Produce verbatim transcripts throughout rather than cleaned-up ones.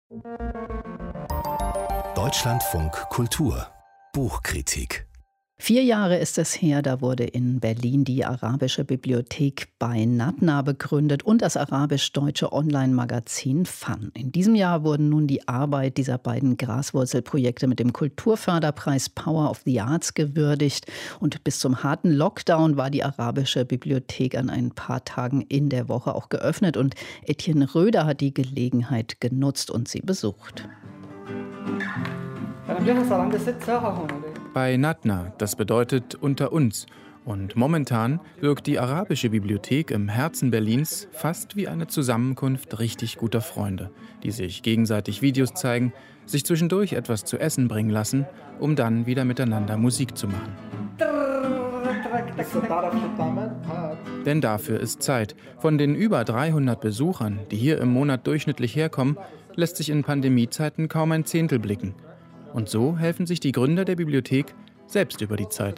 Deutschlandfunk Kultur Buchkritik. Vier Jahre ist es her, da wurde in Berlin die Arabische Bibliothek bei Natna begründet und das arabisch-deutsche Online-Magazin Fun. In diesem Jahr wurden nun die Arbeit dieser beiden Graswurzelprojekte mit dem Kulturförderpreis Power of the Arts gewürdigt. Und bis zum harten Lockdown war die Arabische Bibliothek an ein paar Tagen in der Woche auch geöffnet. Und Etienne Röder hat die Gelegenheit genutzt und sie besucht. Bei Natna, das bedeutet unter uns. Und momentan wirkt die Arabische Bibliothek im Herzen Berlins fast wie eine Zusammenkunft richtig guter Freunde, die sich gegenseitig Videos zeigen, sich zwischendurch etwas zu essen bringen lassen, um dann wieder miteinander Musik zu machen. Denn dafür ist Zeit. Von den über dreihundert Besuchern, die hier im Monat durchschnittlich herkommen, lässt sich in Pandemiezeiten kaum ein Zehntel blicken. Und so helfen sich die Gründer der Bibliothek selbst über die Zeit.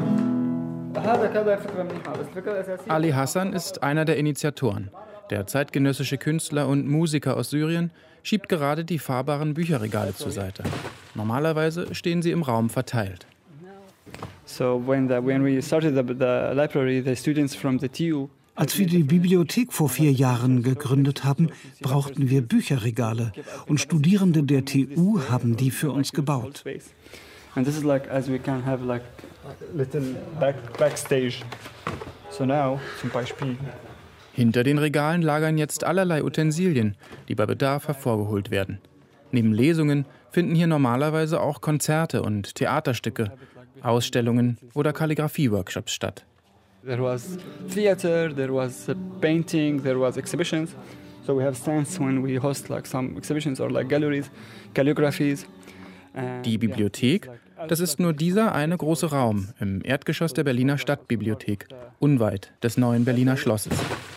Ali Hassan ist einer der Initiatoren. Der zeitgenössische Künstler und Musiker aus Syrien schiebt gerade die fahrbaren Bücherregale zur Seite. Normalerweise stehen sie im Raum verteilt. So when the, when we started the, the library, the students from the T U. Als wir die Bibliothek vor vier Jahren gegründet haben, brauchten wir Bücherregale. Und Studierende der T U haben die für uns gebaut. And this is like as we can have like little back, backstage. So now, zum Beispiel. Hinter den Regalen lagern jetzt allerlei Utensilien, die bei Bedarf hervorgeholt werden. Neben Lesungen finden hier normalerweise auch Konzerte und Theaterstücke, Ausstellungen oder Kalligrafie-Workshops statt. There was theater, there was painting, there was exhibitions. So we have stands when we host like some exhibitions or like galleries, calligraphies. Die Bibliothek, das ist nur dieser eine große Raum im Erdgeschoss der Berliner Stadtbibliothek, unweit des neuen Berliner Schlosses.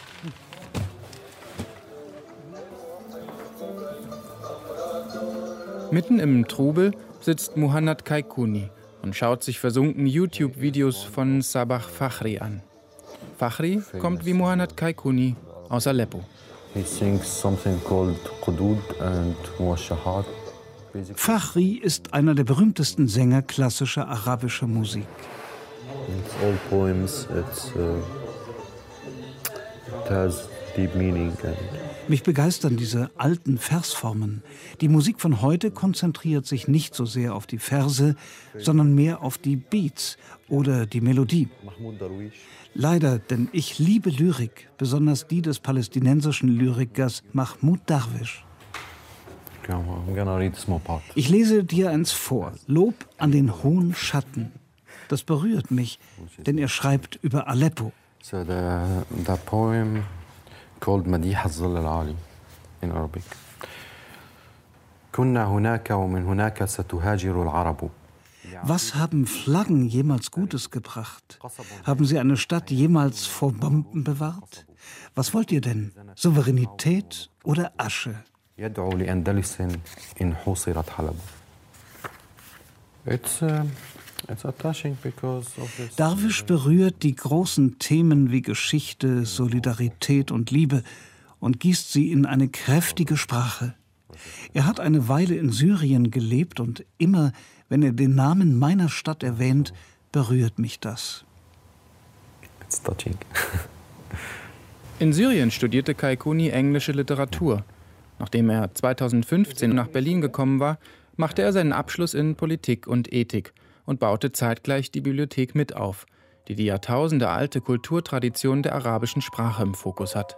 Mitten im Trubel sitzt Muhannad Kaikuni und schaut sich versunken YouTube-Videos von Sabah Fakhri an. Fakhri kommt wie Muhannad Kaikuni aus Aleppo. Fakhri ist einer der berühmtesten Sänger klassischer arabischer Musik. It's all poems, it's, uh, it has deep meaning and Mich begeistern diese alten Versformen. Die Musik von heute konzentriert sich nicht so sehr auf die Verse, sondern mehr auf die Beats oder die Melodie. Leider, denn ich liebe Lyrik, besonders die des palästinensischen Lyrikers Mahmoud Darwish. Ich lese dir eins vor, Lob an den hohen Schatten. Das berührt mich, denn er schreibt über Aleppo. So the, the poem called مديح الظل العالي in Arabic. كنا هناك ومن هناك ستهاجر العرب. Was haben Flaggen jemals Gutes gebracht? Haben sie eine Stadt jemals vor Bomben bewahrt? Was wollt ihr denn? Souveränität oder Asche? يدعو لأندلس إن حوصرت حلب. It's uh, It's touching because of this. Darwish berührt die großen Themen wie Geschichte, Solidarität und Liebe und gießt sie in eine kräftige Sprache. Er hat eine Weile in Syrien gelebt und immer, wenn er den Namen meiner Stadt erwähnt, berührt mich das. It's touching. In Syrien studierte Kaikuni englische Literatur. Nachdem er zweitausendfünfzehn nach Berlin gekommen war, machte er seinen Abschluss in Politik und Ethik und baute zeitgleich die Bibliothek mit auf, die die jahrtausendealte Kulturtradition der arabischen Sprache im Fokus hat.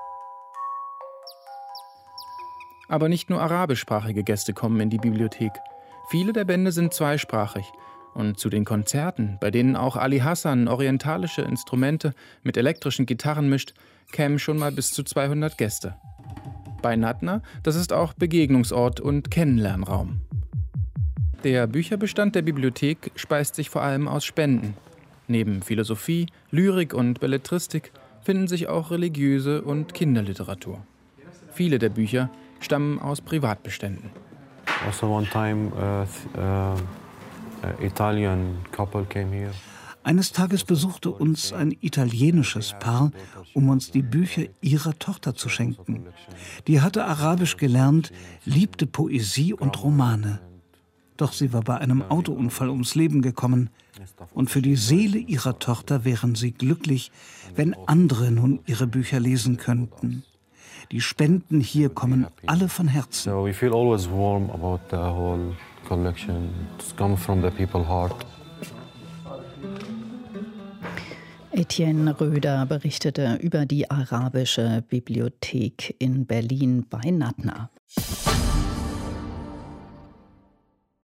Aber nicht nur arabischsprachige Gäste kommen in die Bibliothek. Viele der Bände sind zweisprachig. Und zu den Konzerten, bei denen auch Ali Hassan orientalische Instrumente mit elektrischen Gitarren mischt, kämen schon mal bis zu zweihundert Gäste. Bei Natna, das ist auch Begegnungsort und Kennenlernraum. Der Bücherbestand der Bibliothek speist sich vor allem aus Spenden. Neben Philosophie, Lyrik und Belletristik finden sich auch religiöse und Kinderliteratur. Viele der Bücher stammen aus Privatbeständen. Also one time, uh, uh, Italian couple came here. Eines Tages besuchte uns ein italienisches Paar, um uns die Bücher ihrer Tochter zu schenken. Die hatte Arabisch gelernt, liebte Poesie und Romane. Doch sie war bei einem Autounfall ums Leben gekommen. Und für die Seele ihrer Tochter wären sie glücklich, wenn andere nun ihre Bücher lesen könnten. Die Spenden hier kommen alle von Herzen. So we feel always warm about the whole collection. It's come from the people's heart. Etienne Röder berichtete über die arabische Bibliothek in Berlin bei Natna.